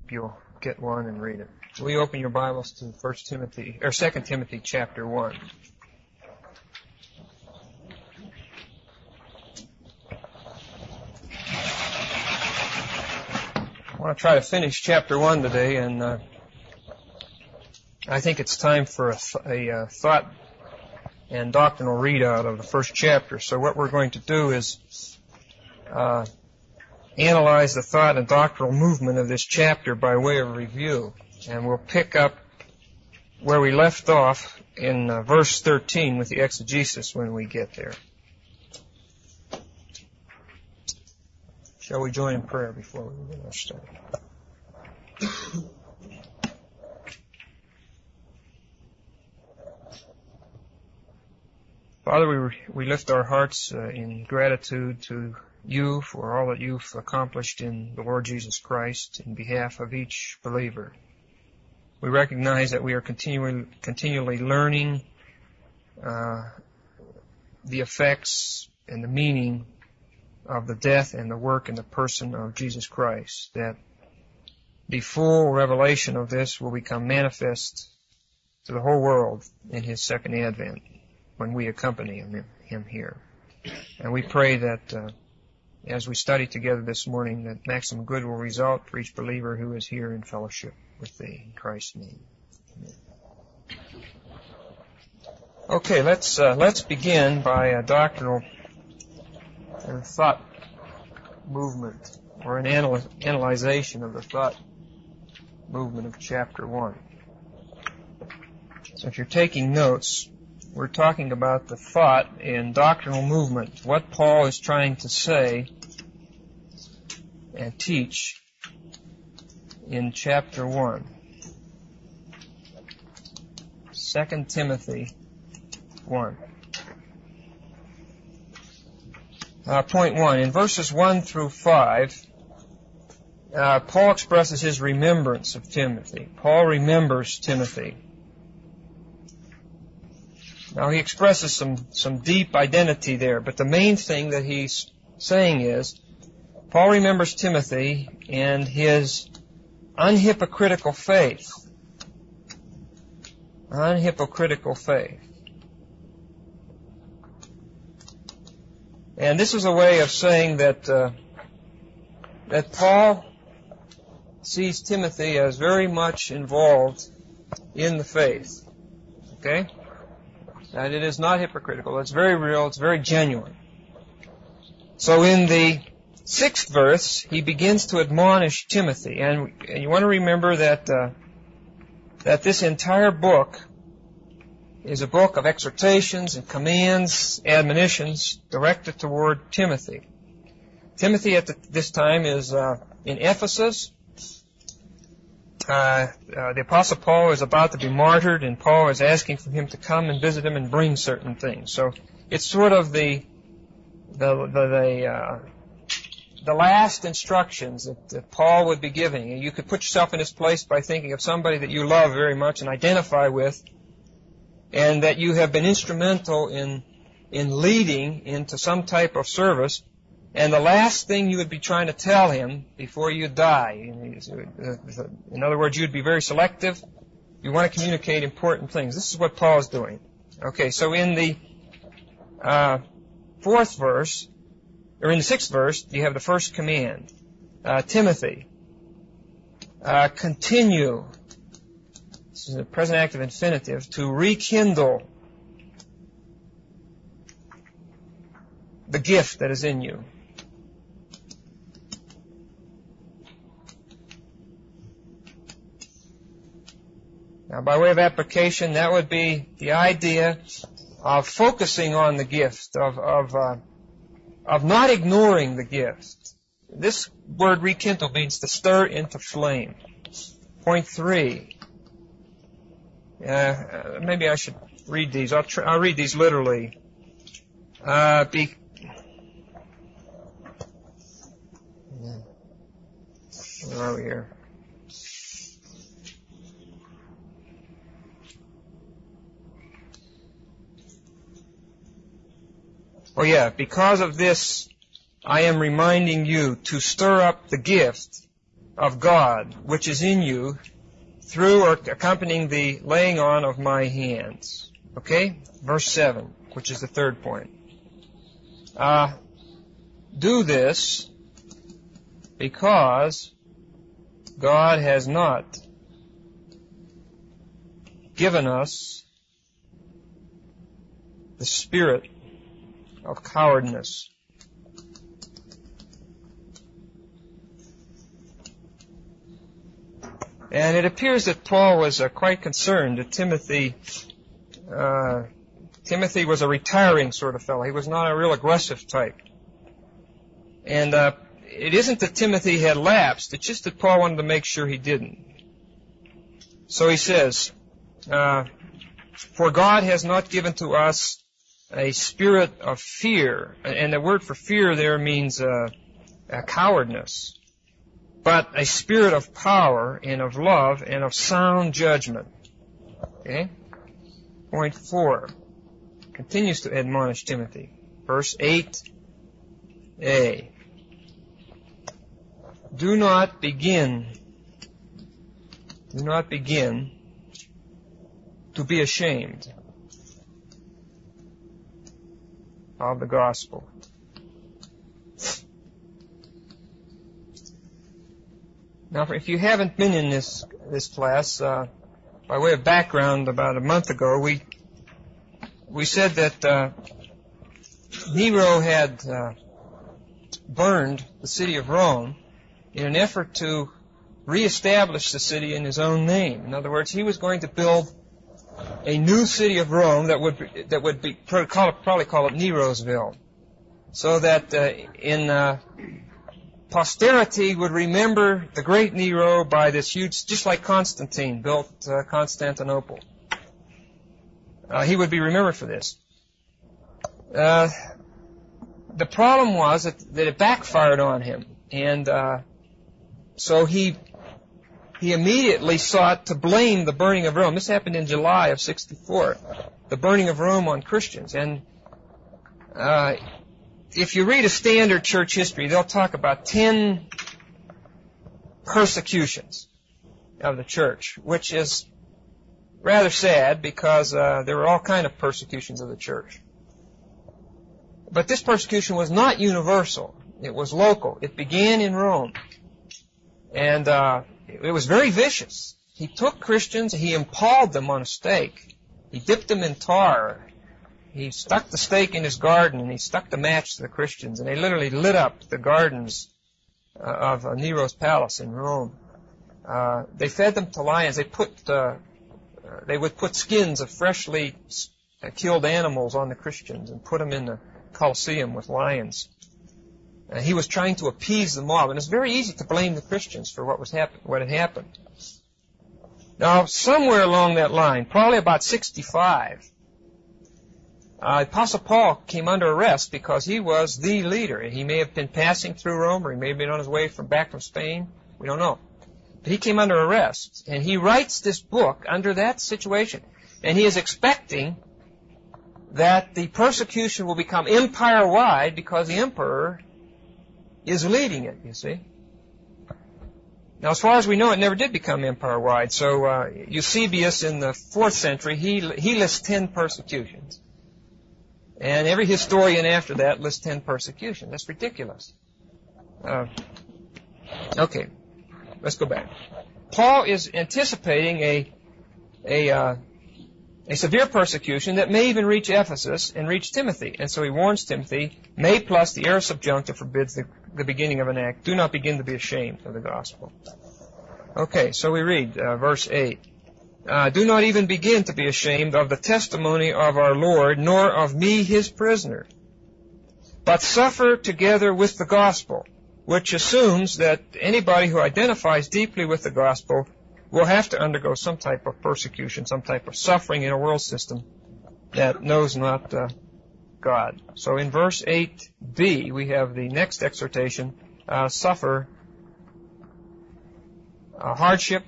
you'll get one and read it. Will you open your Bibles to 2 Timothy chapter 1? I want to try to finish chapter 1 today, and I think it's time for a thought and doctrinal readout of the first chapter. So what we're going to do is analyze the thought and doctrinal movement of this chapter by way of review. And we'll pick up where we left off in verse 13 with the exegesis when we get there. Shall we join in prayer before we begin our study? Father, we lift our hearts in gratitude to you for all that you've accomplished in the Lord Jesus Christ in behalf of each believer. We recognize that we are continually learning the effects and the meaning of the death and the work and the person of Jesus Christ, that the full revelation of this will become manifest to the whole world in His second advent when we accompany Him here. And we pray that as we study together this morning, that maximum good will result for each believer who is here in fellowship with Thee. In Christ's name. Amen. Okay, let's begin by a doctrinal thought movement, or an analyzation of the thought movement of chapter 1. So if you're taking notes, we're talking about the thought and doctrinal movement, what Paul is trying to say and teach in chapter 1. 2 Timothy 1. Point 1. In verses 1 through 5, Paul expresses his remembrance of Timothy. Paul remembers Timothy. Now he expresses some deep identity there, but the main thing that he's saying is, Paul remembers Timothy and his unhypocritical faith. Unhypocritical faith. And this is a way of saying that Paul sees Timothy as very much involved in the faith. Okay? That it is not hypocritical. It's very real. It's very genuine. So in the 6th verse, he begins to admonish Timothy. And you want to remember that this entire book is a book of exhortations and commands, admonitions directed toward Timothy. Timothy at this time is in Ephesus. The Apostle Paul is about to be martyred, and Paul is asking for him to come and visit him and bring certain things. So it's sort of the last instructions that Paul would be giving. And you could put yourself in his place by thinking of somebody that you love very much and identify with, and that you have been instrumental in leading into some type of service, and the last thing you would be trying to tell him before you die. In other words, you'd be very selective. You want to communicate important things. This is what Paul is doing. Okay, so in the 4th verse, or in the 6th verse, you have the first command. Timothy, continue. This is a present active infinitive, to rekindle the gift that is in you. Now, by way of application, that would be the idea of focusing on the gift, of not ignoring the gift. This word rekindle means to stir into flame. Point 3. Maybe I should read these. I'll read these literally. Where are we here? Oh yeah, because of this, I am reminding you to stir up the gift of God, which is in you, through or accompanying the laying on of my hands. Okay? Verse 7, which is the third point. Do this because God has not given us the spirit of cowardness. And it appears that Paul was quite concerned that Timothy was a retiring sort of fellow. He was not a real aggressive type. And it isn't that Timothy had lapsed, it's just that Paul wanted to make sure he didn't. So he says, for God has not given to us a spirit of fear, and the word for fear there means a cowardness, but a spirit of power and of love and of sound judgment. Okay? Point 4 continues to admonish Timothy. Verse 8a. Do not begin to be ashamed of the gospel. Now, if you haven't been in this class, by way of background, about a month ago, we said that Nero had burned the city of Rome in an effort to reestablish the city in his own name. In other words, he was going to build a new city of Rome that would be probably call it Nerosville, so that in posterity would remember the great Nero by this huge, just like Constantine built Constantinople. He would be remembered for this. The problem was that it backfired on him, and so he immediately sought to blame the burning of Rome. This happened in July of 64, the burning of Rome on Christians. And if you read a standard church history, they'll talk about 10 persecutions of the church, which is rather sad because there were all kinds of persecutions of the church. But this persecution was not universal. It was local. It began in Rome. And it was very vicious. He took Christians, he impaled them on a stake. He dipped them in tar. He stuck the stake in his garden, and he stuck the match to the Christians, and they literally lit up the gardens of Nero's palace in Rome. They fed them to lions. They would put skins of freshly killed animals on the Christians and put them in the Colosseum with lions. He was trying to appease the mob, and it's very easy to blame the Christians for what had happened. Now, somewhere along that line, probably about 65, Apostle Paul came under arrest because he was the leader. He may have been passing through Rome, or he may have been on his way back from Spain. We don't know. But he came under arrest, and he writes this book under that situation. And he is expecting that the persecution will become empire-wide because the emperor is leading it, you see. Now, as far as we know, it never did become empire-wide. So Eusebius in the 4th century, he lists 10 persecutions. And every historian after that lists 10 persecutions. That's ridiculous. Okay, let's go back. Paul is anticipating a severe persecution that may even reach Ephesus and reach Timothy. And so he warns Timothy, may plus the aorist subjunctive forbids the beginning of an act. Do not begin to be ashamed of the gospel. Okay, so we read verse 8. Do not even begin to be ashamed of the testimony of our Lord, nor of me his prisoner, but suffer together with the gospel, which assumes that anybody who identifies deeply with the gospel will have to undergo some type of persecution, some type of suffering in a world system that knows not God. So in verse 8b, we have the next exhortation, suffer hardship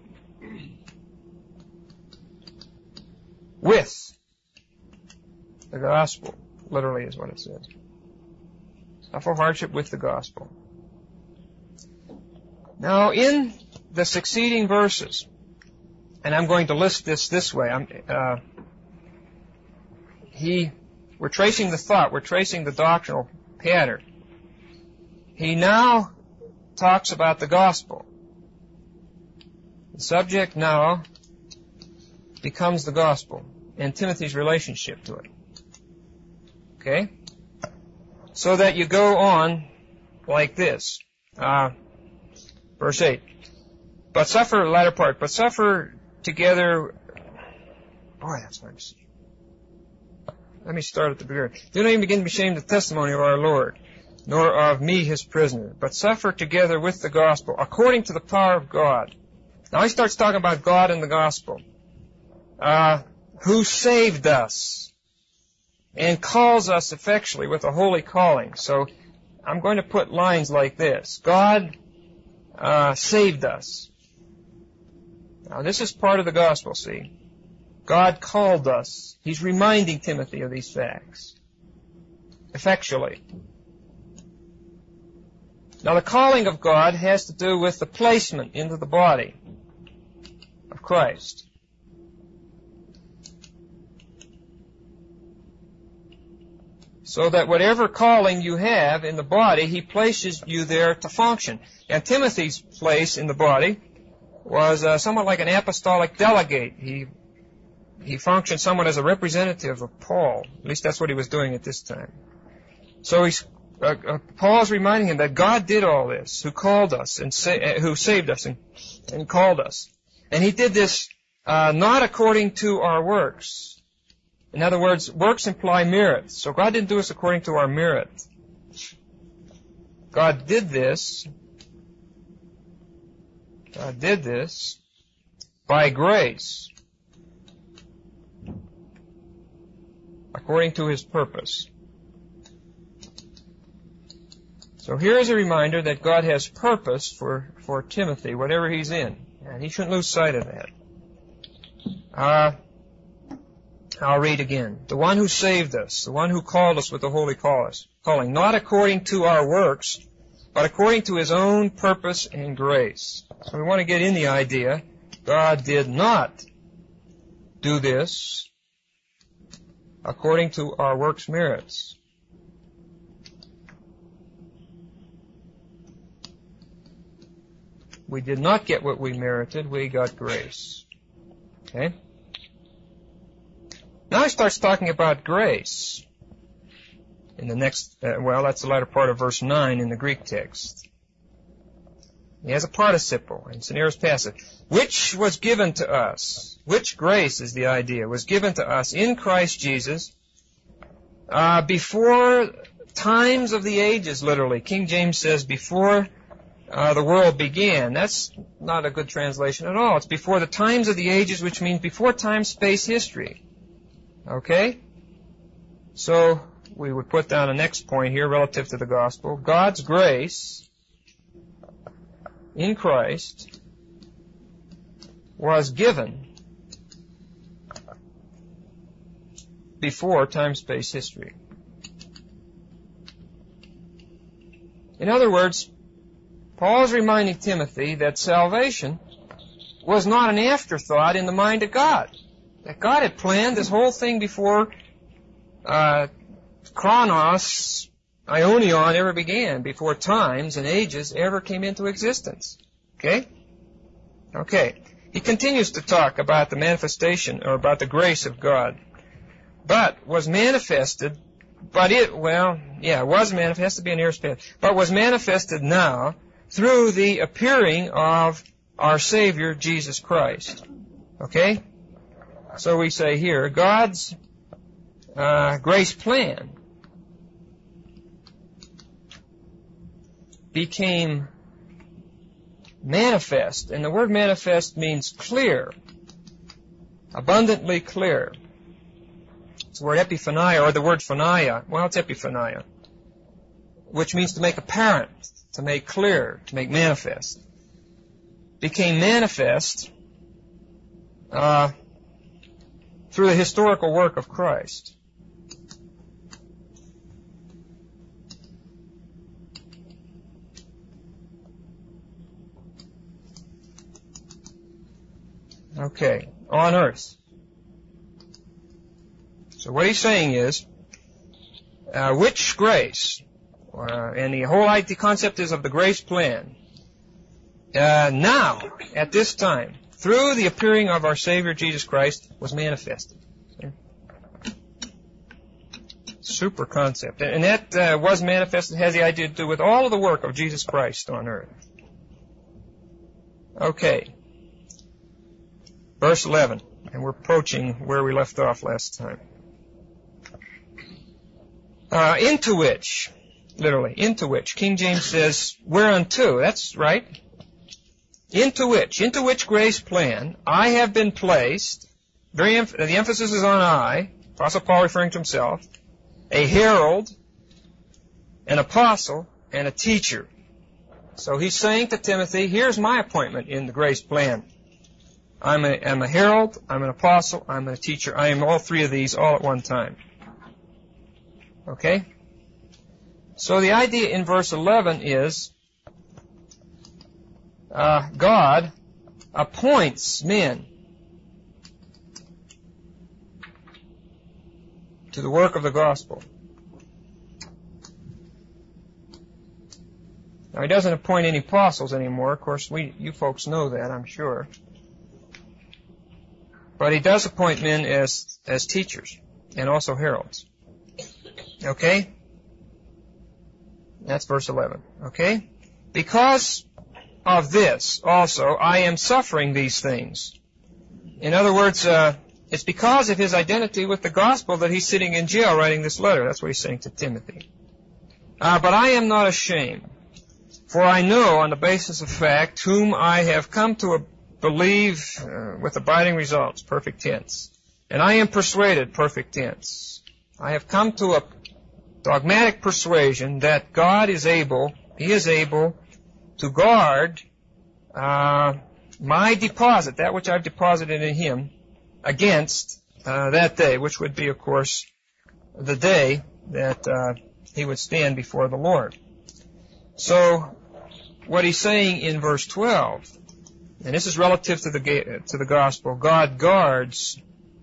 with the gospel, literally is what it says. Suffer hardship with the gospel. Now, in the succeeding verses, and I'm going to list this way. We're tracing the thought. We're tracing the doctrinal pattern. He now talks about the gospel. The subject now becomes the gospel and Timothy's relationship to it. Okay? So that you go on like this. Verse 8. But suffer together. Boy, that's hard to see. Let me start at the beginning. Do not even begin to be ashamed of the testimony of our Lord, nor of me his prisoner, but suffer together with the gospel, according to the power of God. Now he starts talking about God and the gospel, who saved us and calls us effectually with a holy calling. So I'm going to put lines like this. God saved us. Now this is part of the gospel, see. God called us. He's reminding Timothy of these facts. Effectually. Now the calling of God has to do with the placement into the body of Christ. So that whatever calling you have in the body, He places you there to function. And Timothy's place in the body was somewhat like an apostolic delegate. He functioned somewhat as a representative of Paul. At least that's what he was doing at this time. So Paul's reminding him that God did all this, who called us and who saved us and called us. And He did this not according to our works. In other words, works imply merit. So God didn't do this according to our merit. God did this by grace, according to His purpose. So here is a reminder that God has purpose for Timothy, whatever he's in. And he shouldn't lose sight of that. I'll read again. The one who saved us, the one who called us with the holy calling, not according to our works, but according to His own purpose and grace. So we want to get in the idea, God did not do this according to our works' merits. We did not get what we merited, we got grace. Okay? Now he starts talking about grace in the next, that's the latter part of verse 9 in the Greek text. He has a participle, and it's an aorist passive. Which was given to us, which grace is the idea, was given to us in Christ Jesus before times of the ages, literally. King James says before the world began. That's not a good translation at all. It's before the times of the ages, which means before time, space, history. Okay? So we would put down a next point here relative to the gospel. God's grace in Christ was given before time, space, history. In other words, Paul is reminding Timothy that salvation was not an afterthought in the mind of God. That God had planned this whole thing before chronos, aionion ever began, before times and ages ever came into existence. Okay? Okay. He continues to talk about the manifestation, or about the grace of God. But was manifested, was manifested, be an aorist passive, but was manifested now through the appearing of our Savior, Jesus Christ. Okay? So we say here, God's grace plan became manifest, and the word manifest means clear, abundantly clear. It's the word epiphania, or the word phania. Well, it's epiphania, which means to make apparent, to make clear, to make manifest. Became manifest through the historical work of Christ. Okay, on earth. So what he's saying is, which grace, and the concept is of the grace plan, now, at this time, through the appearing of our Savior Jesus Christ, was manifested. Super concept. And that was manifested, has the idea to do with all of the work of Jesus Christ on earth. Okay. Verse 11. And we're approaching where we left off last time. Into which, literally, into which, King James says, whereunto, that's right. Into which grace plan I have been placed, the emphasis is on I, Apostle Paul referring to himself, a herald, an apostle, and a teacher. So he's saying to Timothy, here's my appointment in the grace plan. I'm a herald, I'm an apostle, I'm a teacher. I am all three of these all at one time. Okay? So the idea in verse 11 is God appoints men to the work of the gospel. Now, he doesn't appoint any apostles anymore. Of course, you folks know that, I'm sure. But he does appoint men as teachers and also heralds. Okay? That's verse 11. Okay? Because of this, also, I am suffering these things. In other words, it's because of his identity with the gospel that he's sitting in jail writing this letter. That's what he's saying to Timothy. But I am not ashamed, for I know on the basis of fact whom I have come to believe with abiding results, perfect tense. And I am persuaded, perfect tense. I have come to a dogmatic persuasion that God is able, He is able to guard my deposit, that which I've deposited in Him, against that day, which would be, of course, the day that He would stand before the Lord. So, what he's saying in verse 12, and this is relative to the gospel, God guards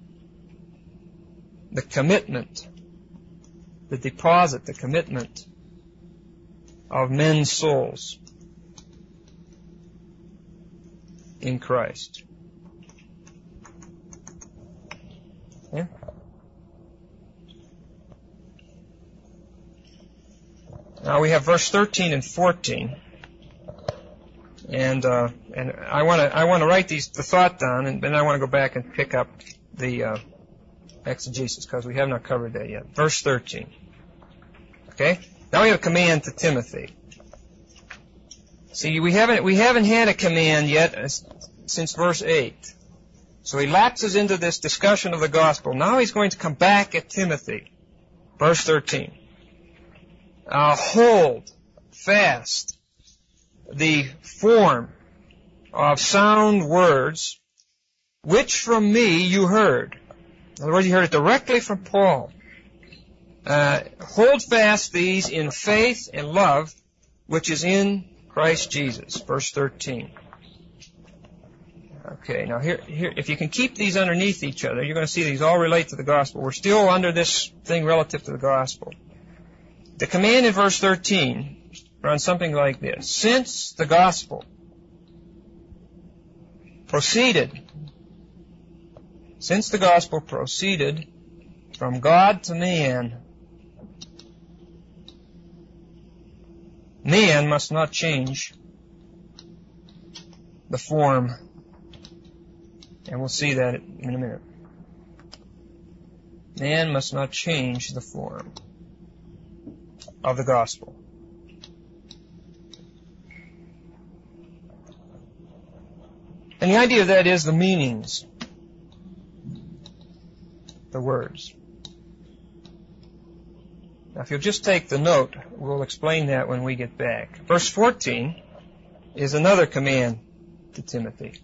the commitment, the deposit, the commitment of men's souls in Christ. Yeah? Now we have verse 13 and 14, and I want to write the thought down, and then I want to go back and pick up the exegesis because we have not covered that yet. Verse 13. Okay. Now we have a command to Timothy. See, we haven't had a command yet since verse 8. So he lapses into this discussion of the gospel. Now he's going to come back at Timothy. Verse 13. Hold fast the form of sound words which from me you heard. In other words, you heard it directly from Paul. Hold fast these in faith and love which is in Christ Jesus. Verse 13. Okay, now here, if you can keep these underneath each other, you're going to see these all relate to the gospel. We're still under this thing relative to the gospel. The command in verse 13 runs something like this. Since the gospel proceeded from God to man, man must not change the form. And we'll see that in a minute. Man must not change the form of the gospel. And the idea of that is the meanings, the words. Now, if you'll just take the note, we'll explain that when we get back. Verse 14 is another command to Timothy.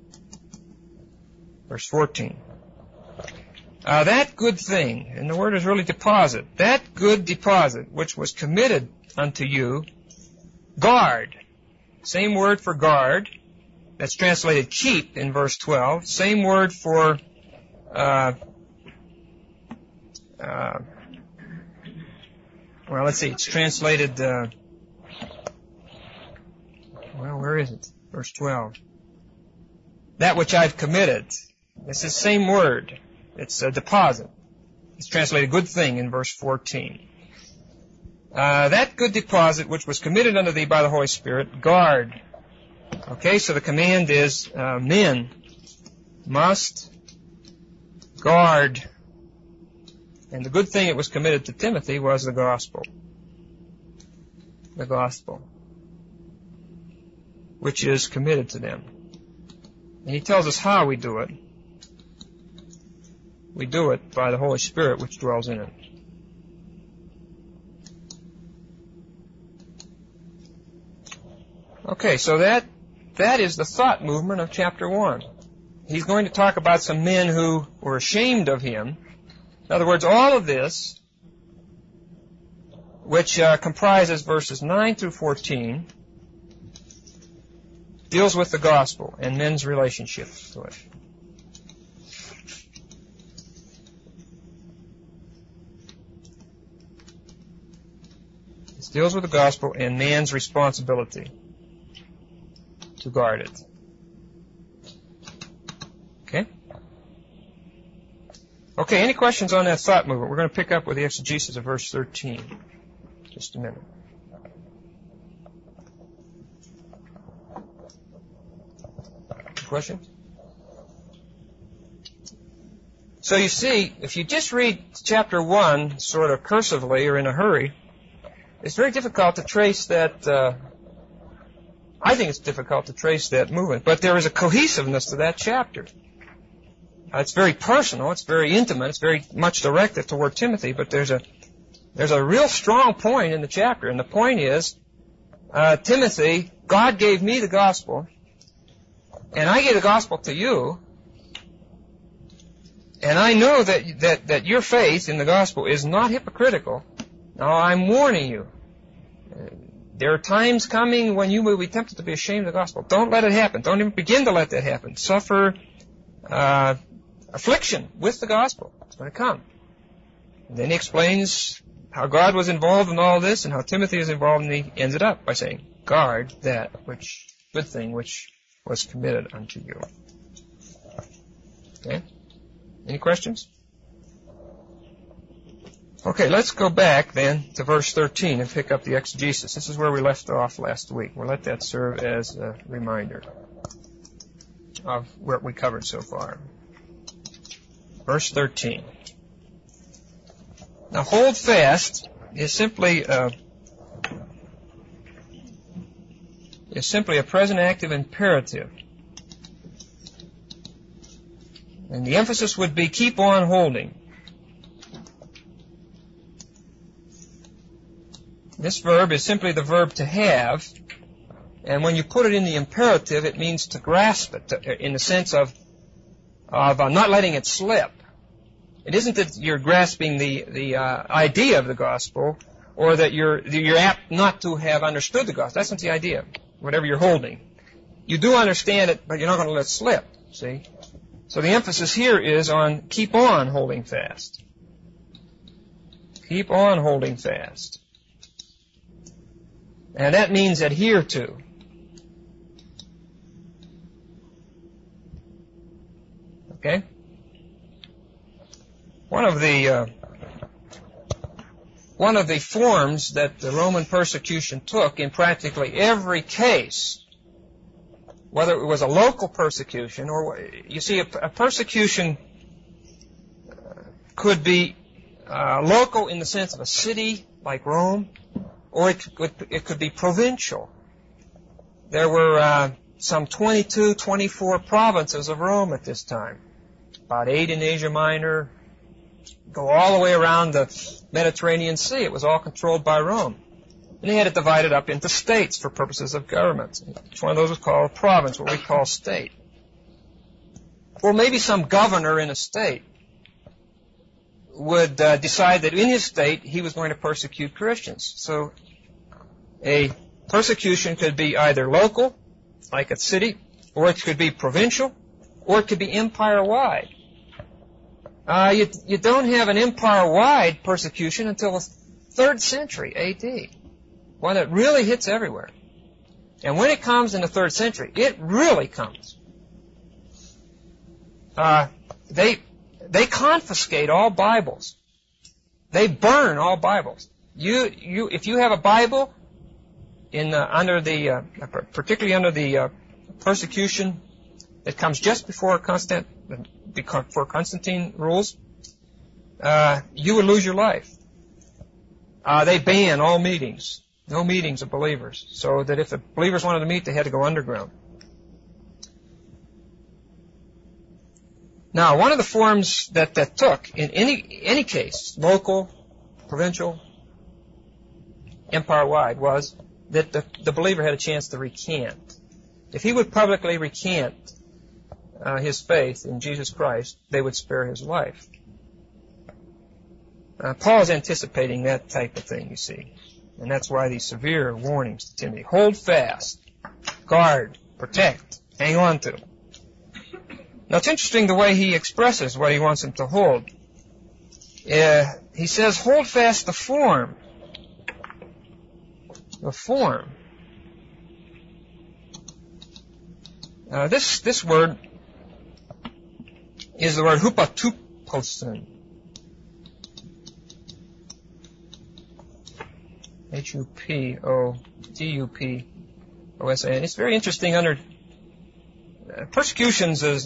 Verse 14. That good thing, and the word is really deposit, that good deposit which was committed unto you, guard. Same word for guard. That's translated keep in verse 12. Same word for well, let's see. It's translated, where is it? Verse 12. That which I've committed. It's the same word. It's a deposit. It's translated good thing in verse 14. That good deposit which was committed unto thee by the Holy Spirit, guard. Okay, so the command is men must guard. And the good thing that was committed to Timothy was the gospel. The gospel, which is committed to them. And he tells us how we do it. We do it by the Holy Spirit which dwells in it. Okay, so that is the thought movement of chapter 1. He's going to talk about some men who were ashamed of him. In other words, all of this, which comprises verses 9 through 14, deals with the gospel and men's relationship to it. It deals with the gospel and man's responsibility to guard it. Okay? Okay, any questions on that thought movement? We're going to pick up with the exegesis of verse 13. Just a minute. Questions? So you see, if you just read chapter 1 sort of cursively or in a hurry, it's very difficult to trace that, I think it's difficult to trace that movement, but there is a cohesiveness to that chapter. It's very personal, it's very intimate, it's very much directed toward Timothy, but there's a real strong point in the chapter, and the point is, Timothy, God gave me the gospel, and I gave the gospel to you, and I know that your faith in the gospel is not hypocritical. Now I'm warning you. There are times coming when you will be tempted to be ashamed of the gospel. Don't let it happen. Don't even begin to let that happen. Suffer affliction with the gospel. It's going to come. And then he explains how God was involved in all this and how Timothy is involved, and he ends it up by saying, guard that good thing which was committed unto you. Okay? Any questions? Okay, let's go back then to verse 13 and pick up the exegesis. This is where we left off last week. We'll let that serve as a reminder of what we covered so far. Verse 13. Now, hold fast is simply a present active imperative. And the emphasis would be keep on holding. This verb is simply the verb to have, and when you put it in the imperative, it means to grasp it, in the sense of not letting it slip. It isn't that you're grasping the idea of the gospel, or that you're apt not to have understood the gospel. That's not the idea, whatever you're holding. You do understand it, but you're not going to let it slip, see? So the emphasis here is on keep on holding fast. Keep on holding fast. And that means adhere to. Okay? One of the forms that the Roman persecution took in practically every case, whether it was a local persecution or, you see, a persecution could be local in the sense of a city like Rome, or it could be provincial. There were some 22, 24 provinces of Rome at this time, about 8 in Asia Minor, go all the way around the Mediterranean Sea. It was all controlled by Rome. And they had it divided up into states for purposes of government. Each one of those was called a province, what we call state. Or maybe some governor in a state would decide that in his state he was going to persecute Christians. So a persecution could be either local, like a city, or it could be provincial, or it could be empire-wide. You don't have an empire-wide persecution until the 3rd century A.D., one that really hits everywhere. And when it comes in the 3rd century, it really comes. They confiscate all Bibles. They burn all Bibles. If you have a Bible particularly under the persecution that comes just before Constantine rules, you would lose your life. They ban all meetings, no meetings of believers, so that if the believers wanted to meet, they had to go underground. Now, one of the forms that took in any case, local, provincial, empire-wide, was that the believer had a chance to recant. If he would publicly recant his faith in Jesus Christ, they would spare his life. Paul is anticipating that type of thing, you see. And that's why these severe warnings to Timothy. Hold fast, guard, protect, hang on to. Now, it's interesting the way he expresses what he wants him to hold. He says, hold fast the form. The form. This word is the word hupatuposin. H-U-P-O-T-U-P-O-S-A-N. It's very interesting under persecutions is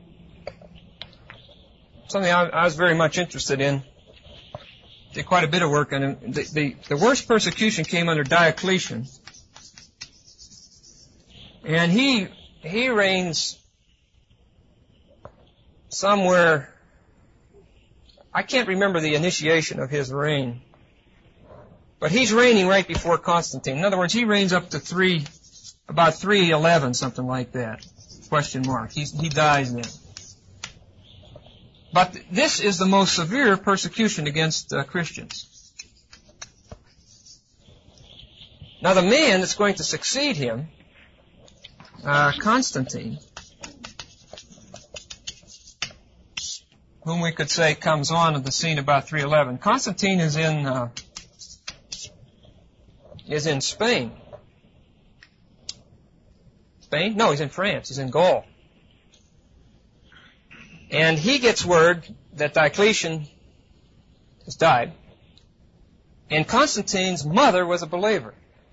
something I was very much interested in. Did quite a bit of work on it. The worst persecution came under Diocletian. And he reigns somewhere, I can't remember the initiation of his reign, but he's reigning right before Constantine. In other words, he reigns up to about 311, something like that. Question mark. He dies then. But this is the most severe persecution against Christians. Now the man that's going to succeed him, Constantine, whom we could say comes on the scene about 311. Constantine is in Spain. Spain? No, he's in France. He's in Gaul. And he gets word that Diocletian has died. And Constantine's mother was a believer.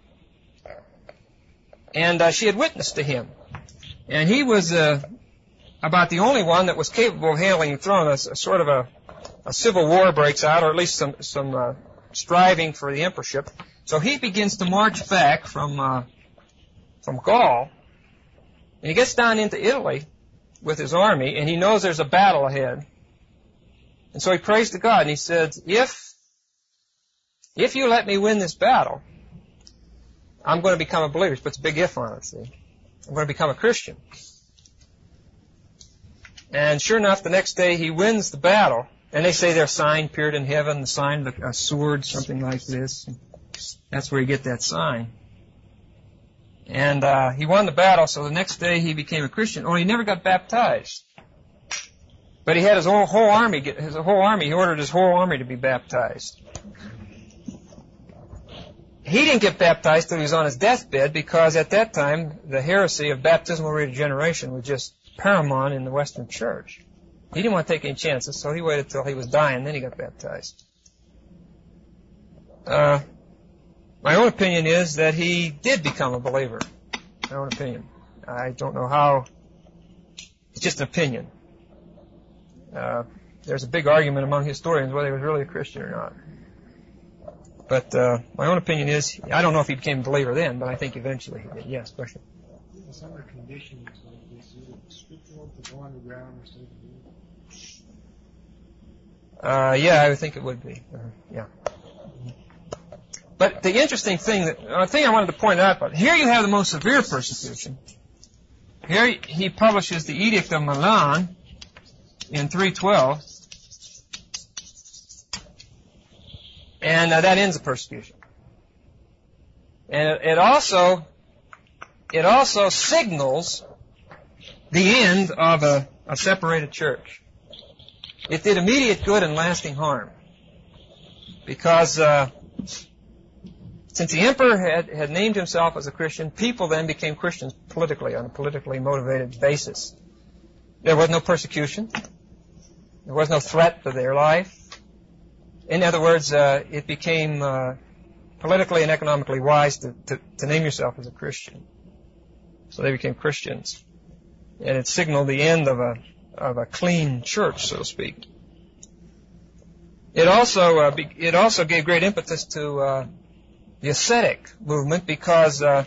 And she had witnessed to him. And he was about the only one that was capable of handling the throne. A sort of a civil war breaks out, or at least some striving for the emperorship. So he begins to march back from Gaul. And he gets down into Italy with his army, and he knows there's a battle ahead. And so he prays to God, and he said, if you let me win this battle, I'm going to become a believer. He puts a big if on it, see. I'm going to become a Christian. And sure enough, the next day he wins the battle, and they say their sign appeared in heaven, the sign of a sword, something like this. That's where you get that sign. And he won the battle, so the next day he became a Christian. Only he never got baptized. But he had his whole army. He ordered his whole army to be baptized. He didn't get baptized till he was on his deathbed, because at that time the heresy of baptismal regeneration was just paramount in the Western Church. He didn't want to take any chances, so he waited till he was dying, then he got baptized. My own opinion is that he did become a believer. My own opinion. I don't know how. It's just an opinion. There's a big argument among historians whether he was really a Christian or not. But my own opinion is, I don't know if he became a believer then, but I think eventually he did. Yes, question. Some under conditions like this, is it scriptural to go on the ground or something? Yeah, I would think it would be. Yeah. But the interesting thing, the thing I wanted to point out about, here you have the most severe persecution. Here he publishes the Edict of Milan in 312, and that ends the persecution. And it also signals the end of a separated church. It did immediate good and lasting harm. Because since the emperor had named himself as a Christian, people then became Christians politically, on a politically motivated basis. There was no persecution. There was no threat to their life. In other words, it became politically and economically wise to name yourself as a Christian. So they became Christians. And it signaled the end of a clean church, so to speak. It also gave great impetus to the ascetic movement, because there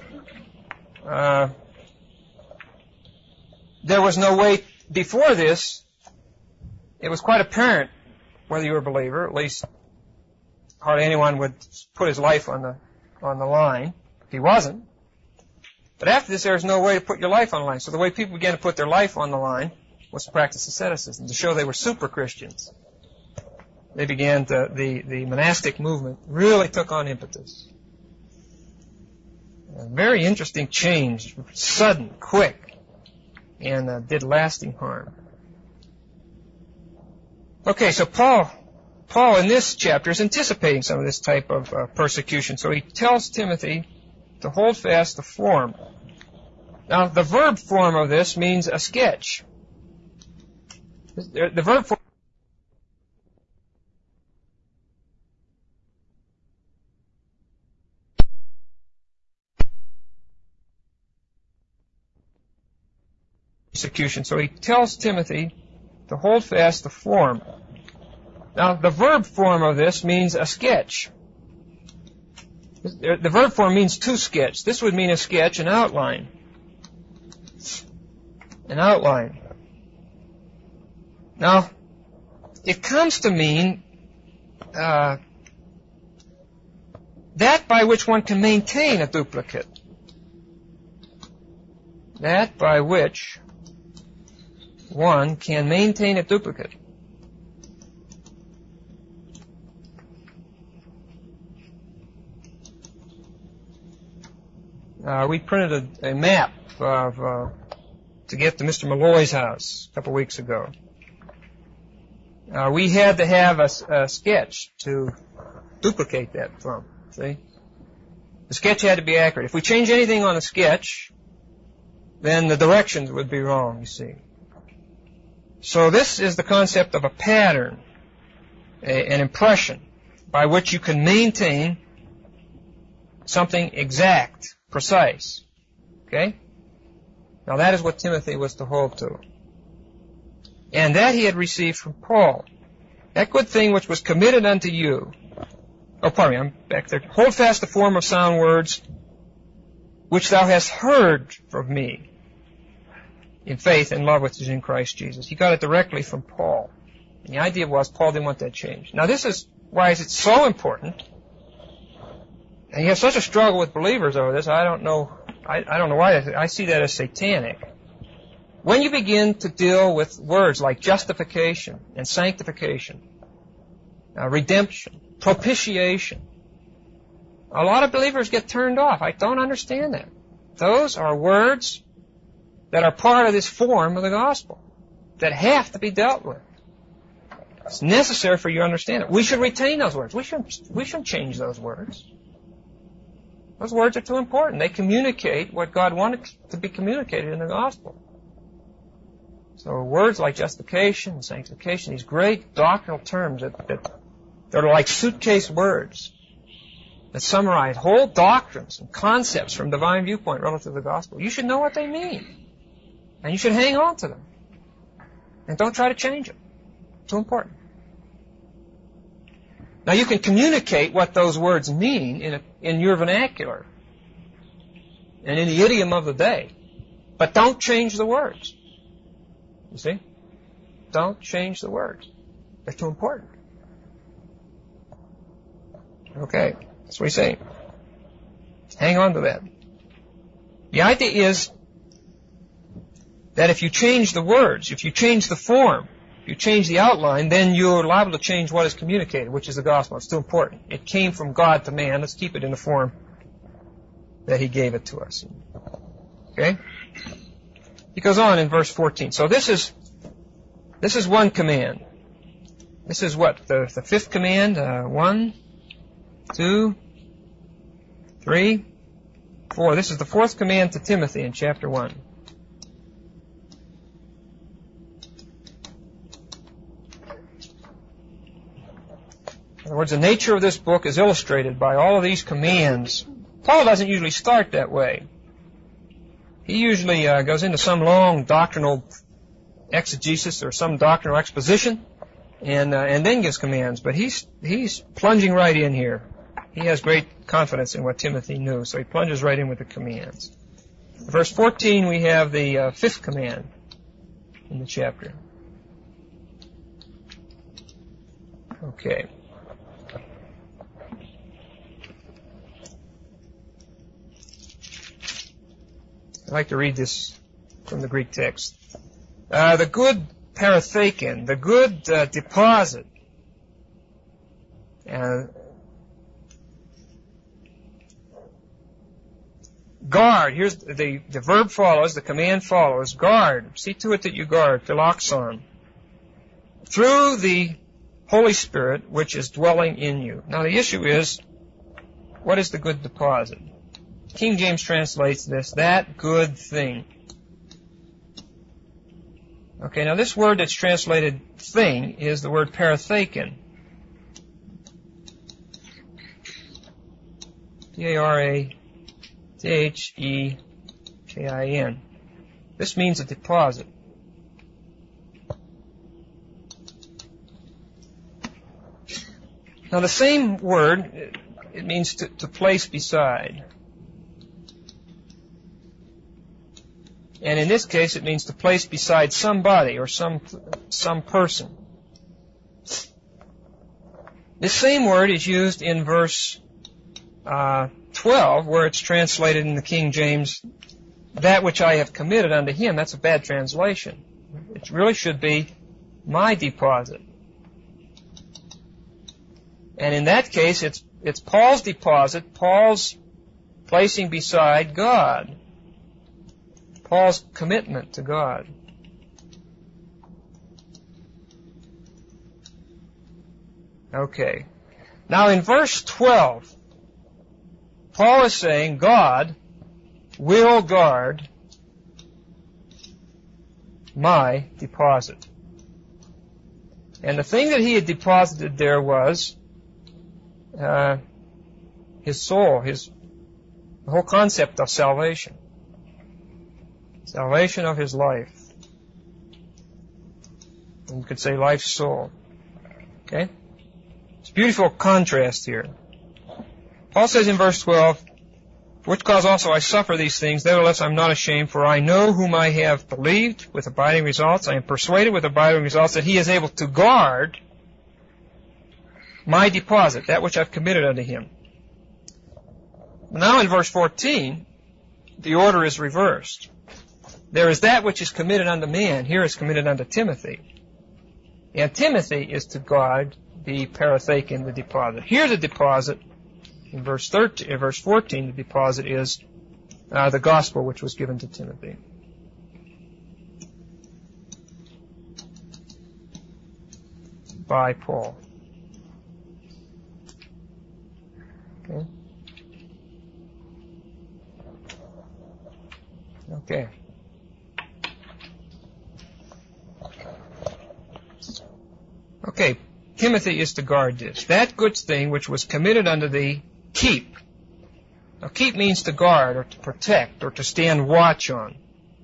was no way before this. It was quite apparent whether you were a believer. At least hardly anyone would put his life on the line if he wasn't. But after this, there was no way to put your life on the line. So the way people began to put their life on the line was to practice asceticism, to show they were super Christians. They began the monastic movement really took on impetus. A very interesting change, sudden, quick, and did lasting harm. Okay, so Paul in this chapter is anticipating some of this type of persecution. So he tells Timothy to hold fast the form. Now, the verb form of this means a sketch. The verb form persecution. So he tells Timothy to hold fast the form. Now, the verb form of this means a sketch. The verb form means to sketch. This would mean a sketch, an outline. An outline. Now, it comes to mean that by which one can maintain a duplicate. That by which one can maintain a duplicate. We printed a map to get to Mr. Malloy's house a couple of weeks ago. We had to have a sketch to duplicate that from, see? The sketch had to be accurate. If we change anything on the sketch, then the directions would be wrong, you see. So this is the concept of a pattern, an impression, by which you can maintain something exact, precise. Okay? Now that is what Timothy was to hold to. And that he had received from Paul. That good thing which was committed unto you. Oh, pardon me, I'm back there. Hold fast the form of sound words which thou hast heard from me in faith and love which is in Christ Jesus. He got it directly from Paul. And the idea was Paul didn't want that changed. Now this is why is it so important. And you have such a struggle with believers over this. I don't know why. I see that as satanic. When you begin to deal with words like justification and sanctification, redemption, propitiation, a lot of believers get turned off. I don't understand that. Those are words that are part of this form of the gospel that have to be dealt with. It's necessary for you to understand it. We should retain those words. We shouldn't change those words. Those words are too important. They communicate what God wanted to be communicated in the gospel. So words like justification and sanctification, these great doctrinal terms that are like suitcase words that summarize whole doctrines and concepts from divine viewpoint relative to the gospel. You should know what they mean. And you should hang on to them. And don't try to change them. Too important. Now you can communicate what those words mean in your vernacular and in the idiom of the day, but don't change the words. You see? Don't change the words. They're too important. Okay, that's what he's saying. Hang on to that. The idea is that if you change the words, if you change the form, if you change the outline, then you're liable to change what is communicated, which is the gospel. It's too important. It came from God to man. Let's keep it in the form that He gave it to us. Okay? He goes on in verse 14. So this is one command. This is what? The fifth command? 1, 2, 3, 4. This is the fourth command to Timothy in chapter 1. In other words, the nature of this book is illustrated by all of these commands. Paul doesn't usually start that way. He usually goes into some long doctrinal exegesis or some doctrinal exposition and then gives commands. But he's plunging right in here. He has great confidence in what Timothy knew, so he plunges right in with the commands. In verse 14, we have the fifth command in the chapter. Okay. I'd like to read this from the Greek text. The good parathekin, the good deposit. Guard. Here's the verb follows, the command follows. Guard. See to it that you guard. Philoxon. Through the Holy Spirit, which is dwelling in you. Now the issue is, what is the good deposit? King James translates this, that good thing. Okay, now this word that's translated thing is the word parathekin. P-A-R-A-T-H-E-K-I-N. This means a deposit. Now the same word, it means to place beside. And in this case, it means to place beside somebody or some person. This same word is used in verse 12, where it's translated in the King James, that which I have committed unto him. That's a bad translation. It really should be my deposit. And in that case, it's Paul's deposit, Paul's placing beside God. Paul's commitment to God. Okay. Now in verse 12, Paul is saying God will guard my deposit. And the thing that he had deposited there was his soul, the whole concept of salvation. Salvation of his life. And you could say life's soul. Okay? It's a beautiful contrast here. Paul says in verse 12, which cause also I suffer these things, nevertheless I'm not ashamed, for I know whom I have believed with abiding results. I am persuaded with abiding results that he is able to guard my deposit, that which I've committed unto him. Now in verse 14, the order is reversed. There is that which is committed unto man. Here is committed unto Timothy. And Timothy is to guard the parathekin, the deposit. Here the deposit, in verse 14, the deposit is the gospel which was given to Timothy. By Paul. Okay. Okay. Okay, Timothy is to guard this. That good thing which was committed unto thee, keep. Now, keep means to guard or to protect or to stand watch on.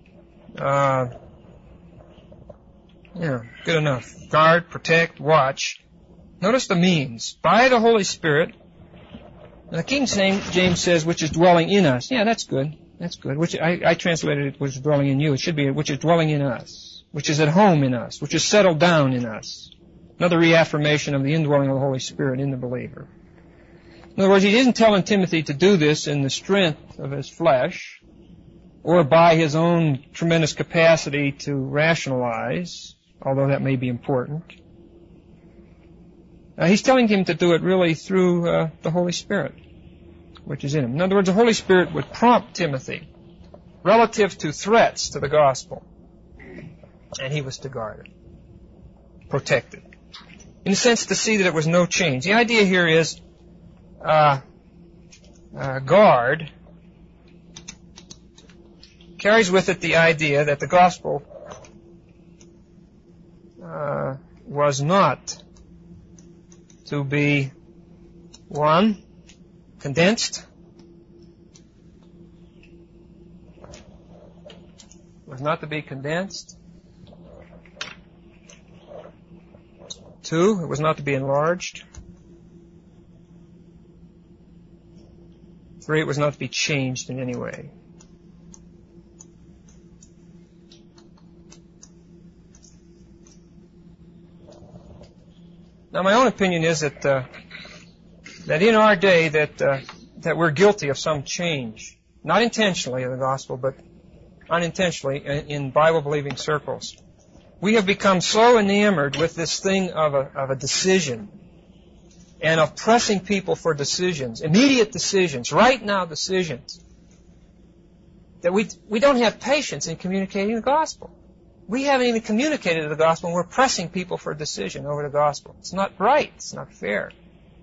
Good enough. Guard, protect, watch. Notice the means. By the Holy Spirit. Now, the King James says, which is dwelling in us. Yeah, that's good. That's good. Which I translated it, which is dwelling in you. It should be, which is dwelling in us. Which is at home in us. Which is settled down in us. Another reaffirmation of the indwelling of the Holy Spirit in the believer. In other words, he isn't telling Timothy to do this in the strength of his flesh or by his own tremendous capacity to rationalize, although that may be important. He's telling him to do it really through the Holy Spirit, which is in him. In other words, the Holy Spirit would prompt Timothy relative to threats to the gospel. And he was to guard it, protect it. In a sense, to see that it was no change. The idea here is guard carries with it the idea that the gospel was not to be, one, condensed, was not to be condensed. Two, it was not to be enlarged. Three, it was not to be changed in any way. Now, my own opinion is that that in our day that we're guilty of some change, not intentionally of the gospel, but unintentionally in Bible-believing circles. We have become so enamored with this thing of a decision and of pressing people for decisions, immediate decisions, right now decisions, that we don't have patience in communicating the gospel. We haven't even communicated the gospel, and we're pressing people for a decision over the gospel. It's not right. It's not fair.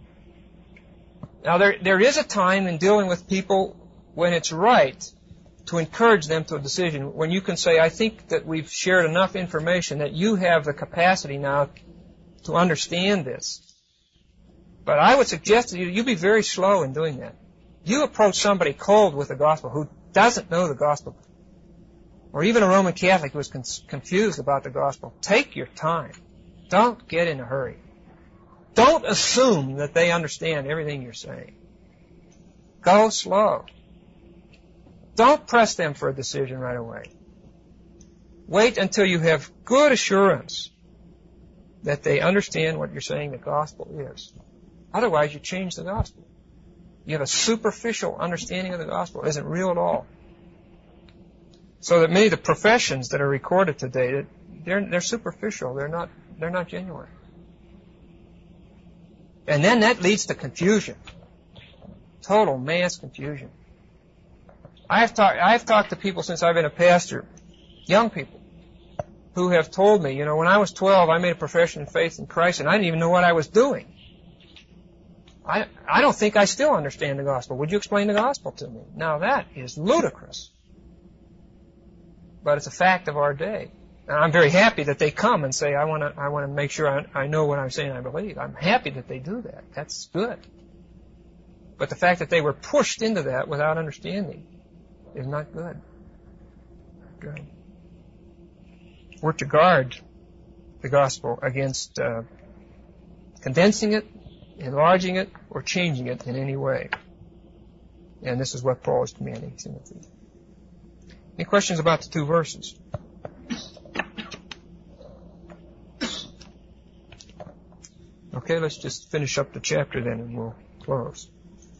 Now, there is a time in dealing with people when it's right to encourage them to a decision, when you can say, I think that we've shared enough information that you have the capacity now to understand this. But I would suggest that you be very slow in doing that. You approach somebody cold with the gospel who doesn't know the gospel, or even a Roman Catholic who is confused about the gospel. Take your time. Don't get in a hurry. Don't assume that they understand everything you're saying. Go slow. Don't press them for a decision right away. Wait until you have good assurance that they understand what you're saying the gospel is. Otherwise, you change the gospel. You have a superficial understanding of the gospel. It isn't real at all. So that many of the professions that are recorded today, they're superficial. They're not genuine. And then that leads to confusion. Total mass confusion. I've talked to people since I've been a pastor, young people, who have told me, when I was 12, I made a profession of faith in Christ, and I didn't even know what I was doing. I don't think I still understand the gospel. Would you explain the gospel to me? Now that is ludicrous. But it's a fact of our day. And I'm very happy that they come and say, I want to make sure I know what I'm saying I believe. I'm happy that they do that. That's good. But the fact that they were pushed into that without understanding is not good. Good. We're to guard the gospel against condensing it, enlarging it, or changing it in any way. And this is what Paul is commanding Timothy. Any questions about the two verses? Okay, let's just finish up the chapter then and we'll close.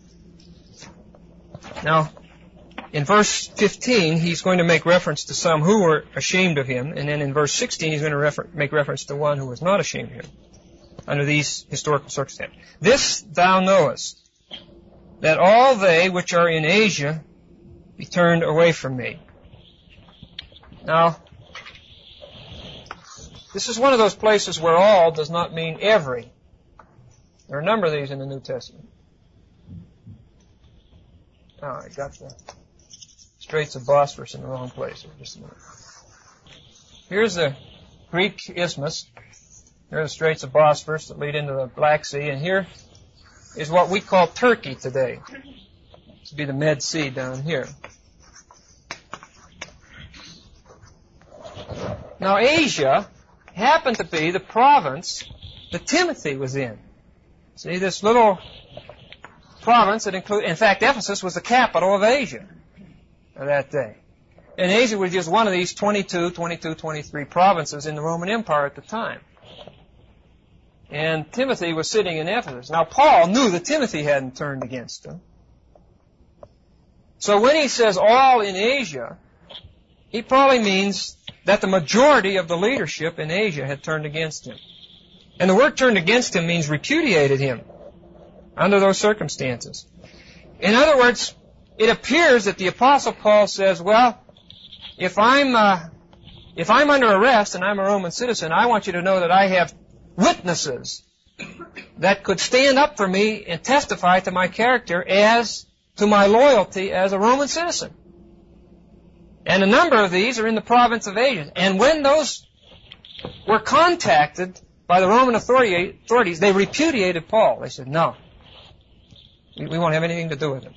Now, in verse 15, he's going to make reference to some who were ashamed of him, and then in verse 16, he's going to make reference to one who was not ashamed of him under these historical circumstances. This thou knowest, that all they which are in Asia be turned away from me. Now, this is one of those places where all does not mean every. There are a number of these in the New Testament. Oh, I got the Straits of Bosphorus in the wrong place. Just a minute. Here's the Greek isthmus. Here are the Straits of Bosphorus that lead into the Black Sea, and here is what we call Turkey today. This would be the Med Sea down here. Now, Asia happened to be the province that Timothy was in. See, this little province that included, in fact, Ephesus was the capital of Asia of that day. And Asia was just one of these 23 provinces in the Roman Empire at the time. And Timothy was sitting in Ephesus. Now, Paul knew that Timothy hadn't turned against him. So when he says all in Asia, he probably means that the majority of the leadership in Asia had turned against him. And the word turned against him means repudiated him under those circumstances. In other words, it appears that the Apostle Paul says, well, if I'm under arrest and I'm a Roman citizen, I want you to know that I have witnesses that could stand up for me and testify to my character as to my loyalty as a Roman citizen. And a number of these are in the province of Asia. And when those were contacted by the Roman authorities, they repudiated Paul. They said, no, we won't have anything to do with him.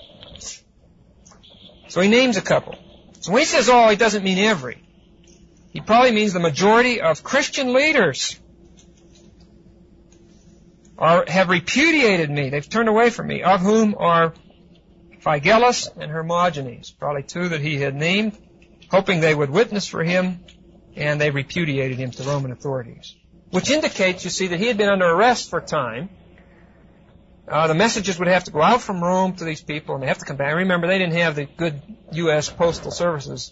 So he names a couple. So when he says all, he doesn't mean every. He probably means the majority of Christian leaders have repudiated me. They've turned away from me, of whom are Phygellus and Hermogenes, probably two that he had named, hoping they would witness for him, and they repudiated him to Roman authorities. Which indicates, you see, that he had been under arrest for a time. The messages would have to go out from Rome to these people, and they have to come back. Remember, they didn't have the good U.S. postal services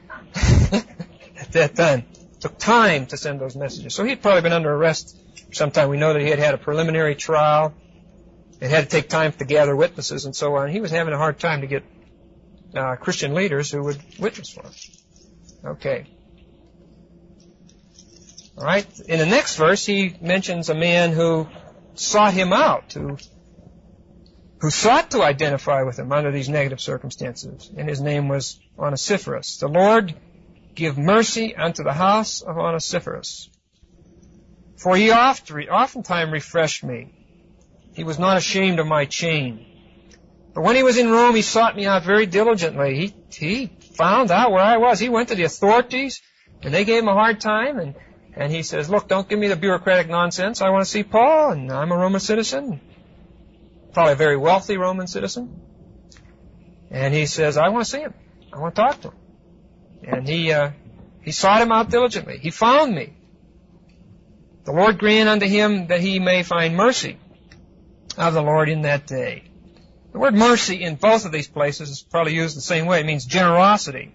at that time. It took time to send those messages. So he'd probably been under arrest for some time. We know that he had a preliminary trial. It had to take time to gather witnesses and so on. He was having a hard time to get Christian leaders who would witness for him. Okay. All right. In the next verse, he mentions a man who sought him out, who sought to identify with him under these negative circumstances, and his name was Onesiphorus. The Lord give mercy unto the house of Onesiphorus, for he oftentimes refreshed me. He was not ashamed of my chain. But when he was in Rome, he sought me out very diligently. He found out where I was. He went to the authorities, and they gave him a hard time, and he says, look, don't give me the bureaucratic nonsense. I want to see Paul, and I'm a Roman citizen. Probably a very wealthy Roman citizen. And he says, I want to see him. I want to talk to him. And he sought him out diligently. He found me. The Lord grant unto him that he may find mercy of the Lord in that day. The word mercy in both of these places is probably used the same way. It means generosity.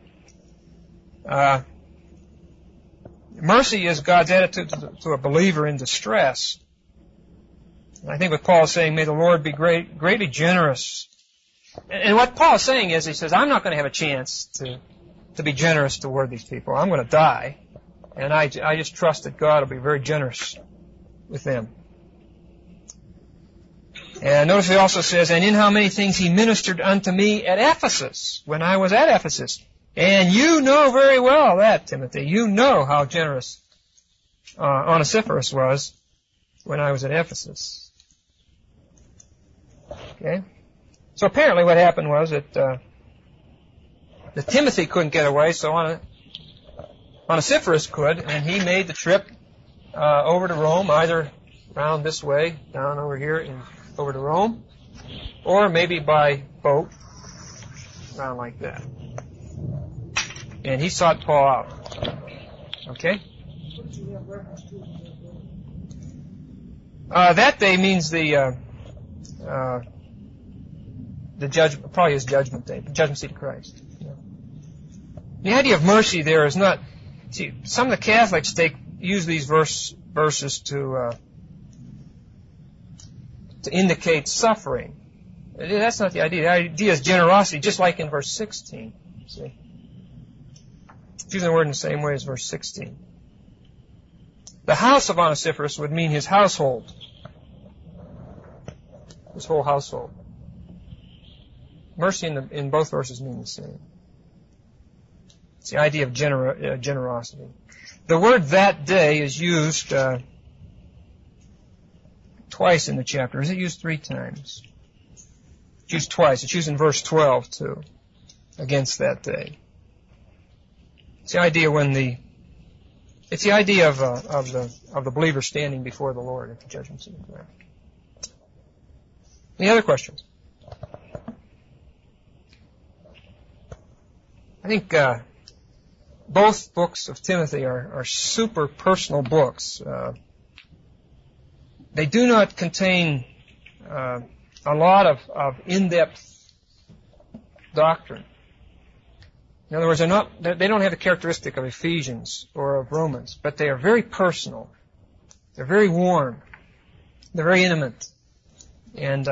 Mercy is God's attitude to a believer in distress. And I think what Paul is saying, may the Lord be greatly generous. And what Paul is saying is, he says, I'm not going to have a chance to be generous toward these people. I'm going to die. And I just trust that God will be very generous with them. And notice he also says, and in how many things he ministered unto me at Ephesus, when I was at Ephesus. And you know very well that, Timothy. You know how generous Onesiphorus was when I was at Ephesus. Okay? So apparently what happened was that Timothy couldn't get away, so Onesiphorus could, and he made the trip over to Rome, either around this way, down over here, and over to Rome, or maybe by boat, around like that. And he sought Paul out. Okay? That day means the judgment, probably his judgment day, the judgment seat of Christ. Yeah. The idea of mercy there is not. See, some of the Catholics use these verses to indicate suffering. That's not the idea. The idea is generosity, just like in verse 16. See? It's using the word in the same way as verse 16. The house of Onesiphorus would mean his household. His whole household. Mercy in both verses mean the same. It's the idea of generosity. The word that day is used twice in the chapter. Is it used 3 times? It's used twice. It's used in verse 12 too, against that day. It's the idea of the believer standing before the Lord at the judgment seat of Christ. Any other questions? I think both books of Timothy are super personal books. They do not contain a lot of in-depth doctrine. In other words, they don't have the characteristic of Ephesians or of Romans, but they are very personal. They're very warm. They're very intimate. And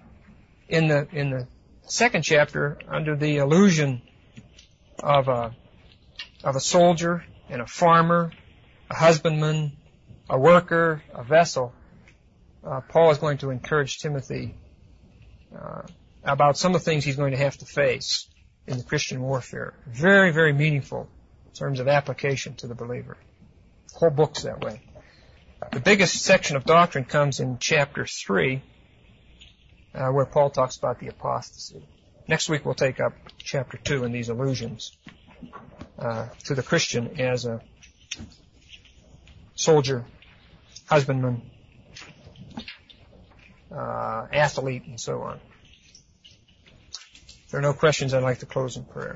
in the second chapter, under the illusion of of a soldier and a farmer, a husbandman, a worker, a vessel, Paul is going to encourage Timothy about some of the things he's going to have to face in the Christian warfare. Very, very meaningful in terms of application to the believer. The whole book's that way. The biggest section of doctrine comes in chapter 3, where Paul talks about the apostasy. Next week we'll take up chapter 2 and these allusions to the Christian as a soldier, husbandman, athlete, and so on. If there are no questions, I'd like to close in prayer.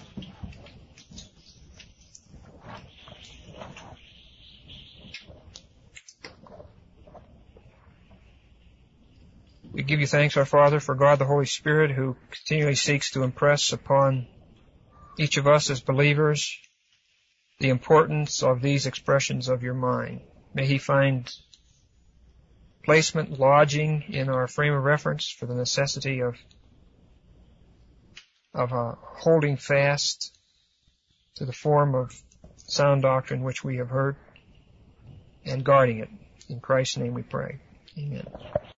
We give you thanks, our Father, for God the Holy Spirit, who continually seeks to impress upon each of us as believers the importance of these expressions of your mind. May He find placement, lodging in our frame of reference for the necessity of holding fast to the form of sound doctrine which we have heard and guarding it. In Christ's name we pray. Amen.